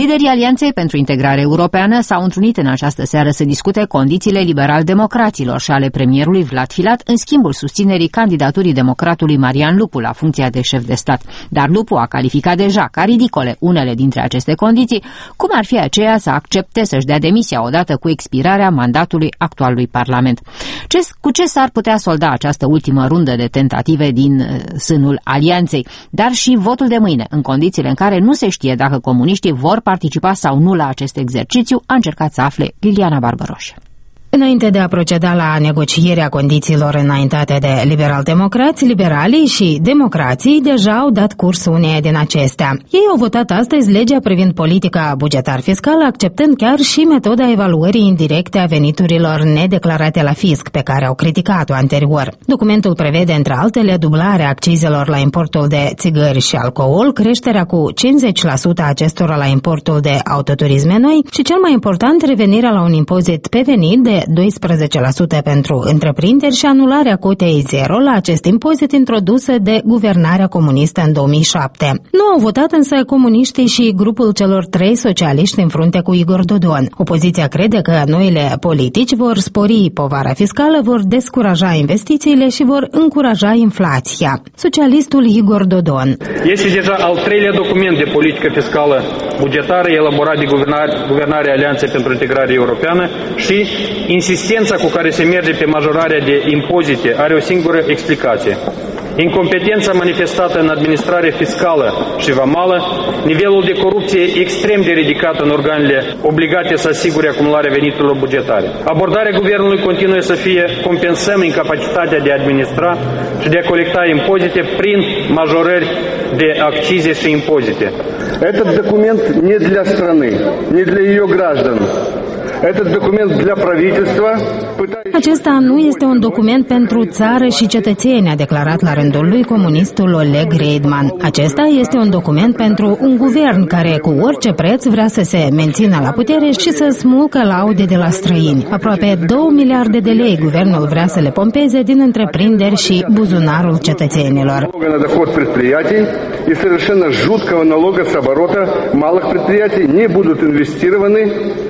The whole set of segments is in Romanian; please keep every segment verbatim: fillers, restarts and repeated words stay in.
Liderii Alianței pentru Integrare Europeană s-au întrunit în această seară să discute condițiile liberal-democraților și ale premierului Vlad Filat în schimbul susținerii candidaturii democratului Marian Lupu la funcția de șef de stat. Dar Lupu a calificat deja ca ridicole unele dintre aceste condiții, cum ar fi aceea să accepte să-și dea demisia odată cu expirarea mandatului actualului Parlament. Ce, cu ce s-ar putea solda această ultimă rundă de tentative din uh, sânul Alianței, dar și votul de mâine, în condițiile în care nu se știe dacă comuniștii vor participa sau nu la acest exercițiu, a încercat să afle Liliana Barbaroș. Înainte de a proceda la negocierea condițiilor înaintate de liberal-democrați, liberalii și democrații deja au dat curs uneia din acestea. Ei au votat astăzi legea privind politica bugetar-fiscală, acceptând chiar și metoda evaluării indirecte a veniturilor nedeclarate la fisc, pe care au criticat-o anterior. Documentul prevede, între altele, dublarea accizelor la importul de țigări și alcool, creșterea cu cincizeci la sută a acestora la importul de autoturisme noi și, cel mai important, revenirea la un impozit pe venit de doisprezece la sută pentru întreprinderi și anularea cotei zero la acest impozit introdusă de guvernarea comunistă în două mii șapte. Nu au votat însă comuniștii și grupul celor trei socialiști în frunte cu Igor Dodon. Opoziția crede că noile politici vor spori povara fiscală, vor descuraja investițiile și vor încuraja inflația. Socialistul Igor Dodon. Este deja al treilea document de politică fiscală bugetară elaborat de guvernarea Alianței pentru Integrare Europeană și insistența cu care se merge pe majorarea de impozite are o singură explicație. Incompetența manifestată în administrare fiscală și vamală, nivelul de corupție extrem de ridicat în organele obligate să asigure acumularea veniturilor bugetare. Abordarea guvernului continuă să fie compensăm incapacitatea de a administra și de a colecta impozite prin majorări de accize și impozite. Этот документ не для страны, не для ее граждан. Acesta nu este un document pentru țară și cetățeni, a declarat la rândul lui comunistul Oleg Reidman. Acesta este un document pentru un guvern care cu orice preț vrea să se mențină la putere și să smulcă laude de la străini. Aproape două miliarde de lei guvernul vrea să le pompeze din întreprinderi și buzunarul cetățenilor. И совершенно жуткого налога с оборота малых предприятий не будут инвестированы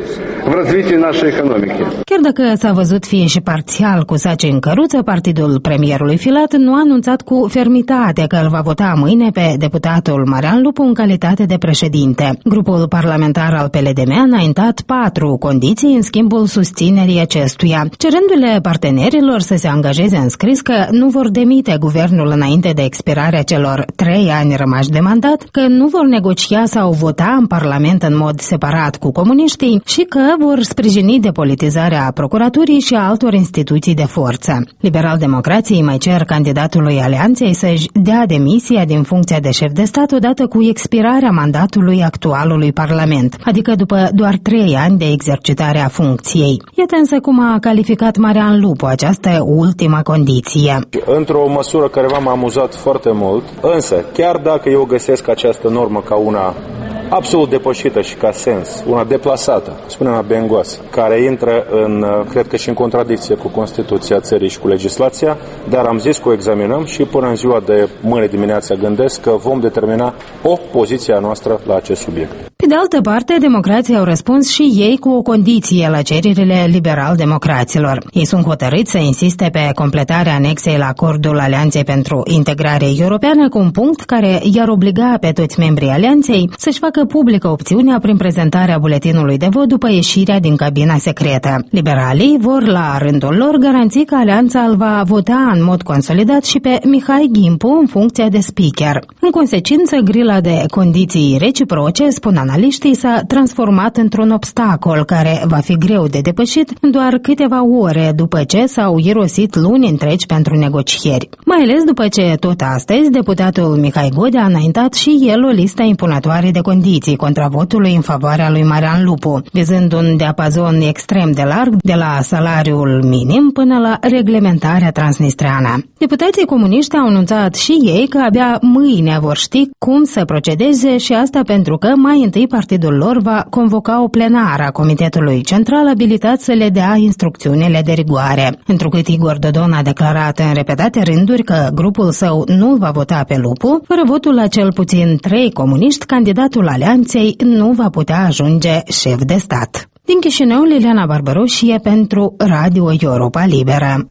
в развитие нашей экономики. Chiar dacă s-a văzut fie și parțial cu saci în căruță, partidul premierului Filat nu a anunțat cu fermitate că îl va vota mâine pe deputatul Marian Lupu în calitate de președinte. Grupul parlamentar al P L D M a înaintat patru condiții în schimbul susținerii acestuia, cerându-le partenerilor să se angajeze în scris că nu vor demite guvernul înainte de expirarea celor trei ani rămași de mandat, că nu vor negocia sau vota în Parlament în mod separat cu comuniștii și că vor sprijini depolitizarea procuraturii și a altor instituții de forță. Liberal-democrații mai cer candidatului Alianței să-și dea demisia din funcția de șef de stat odată cu expirarea mandatului actualului Parlament, adică după doar trei ani de exercitare a funcției. Iată însă cum a calificat Marian Lupu această ultimă condiție. Într-o măsură care m-a amuzat foarte mult, însă chiar dacă eu găsesc această normă ca una absolut depășită și ca sens, una deplasată, spunem la bengoasă, care intră în, cred că și în contradicție cu Constituția țării și cu legislația, dar am zis că o examinăm și până în ziua de mâine dimineața gândesc că vom determina o poziție a noastră la acest subiect. Pe de altă parte, democrații au răspuns și ei cu o condiție la cererile liberal-democraților. Ei sunt hotărâți să insiste pe completarea anexei la acordul Alianței pentru Integrare Europeană cu un punct care i-ar obliga pe toți membrii Alianței să-și facă publică opțiunea prin prezentarea buletinului de vot după ieșirea din cabina secretă. Liberalii vor la rândul lor garanții că Alianța îl va vota în mod consolidat și pe Mihai Gimpu în funcția de speaker. În consecință, grila de condiții reciproce, spun analiștii, s-a transformat într-un obstacol care va fi greu de depășit în doar câteva ore după ce s-au irosit luni întregi pentru negocieri. Mai ales după ce tot astăzi deputatul Mihai Godea a înaintat și el o listă impunătoare de condiții contra votului în favoarea lui Marian Lupu, vizând un diapazon extrem de larg, de la salariul minim până la reglementarea transnistreană. Deputații comuniști au anunțat și ei că abia mâine vor ști cum să procedeze și asta pentru că mai întâi partidul lor va convoca o plenară a Comitetului Central abilitat să le dea instrucțiunile de rigoare. Întrucât Igor Dodon a declarat în repetate rânduri că grupul său nu va vota pe Lupu, fără votul la cel puțin trei comuniști, candidatul alianței nu va putea ajunge șef de stat. Din Chișinău, Liliana Barbaroșie pentru Radio Europa Liberă.